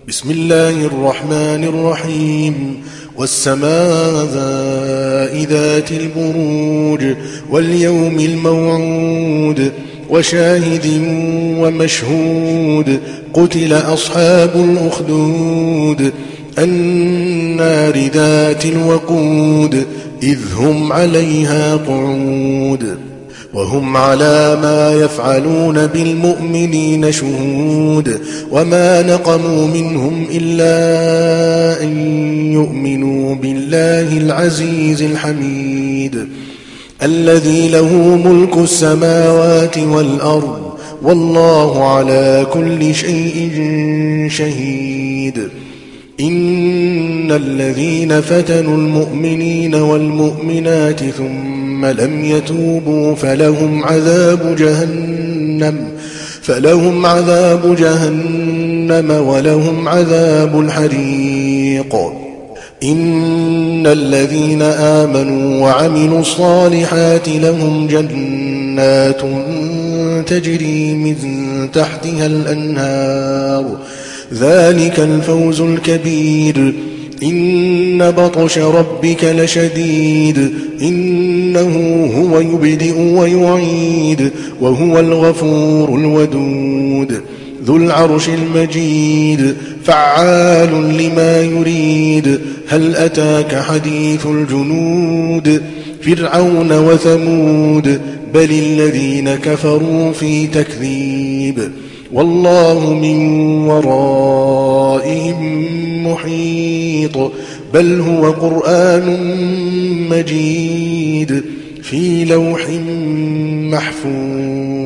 بسم الله الرحمن الرحيم والسماء ذات البروج واليوم الموعود وشاهد ومشهود قتل أصحاب الأخدود النار ذات الوقود إذ هم عليها قعود وهم على ما يفعلون بالمؤمنين شهود وما نقموا منهم إلا أن يؤمنوا بالله العزيز الحميد الذي له ملك السماوات والأرض والله على كل شيء شهيد إن الذين فتنوا المؤمنين والمؤمنات ثم لم يتوبوا فلهم عذاب جهنم ولهم عذاب الحريق إن الذين آمنوا وعملوا الصالحات لهم جنات تجري من تحتها الأنهار ذلك الفوز الكبير إن بطش ربك لشديد إنه هو يبدئ ويعيد وهو الغفور الودود ذو العرش المجيد فعال لما يريد هل أتاك حديث الجنود فرعون وثمود بل الذين كفروا في تكذيب والله من ورائهم محيط بل هو قرآن مجيد في لوح محفوظ.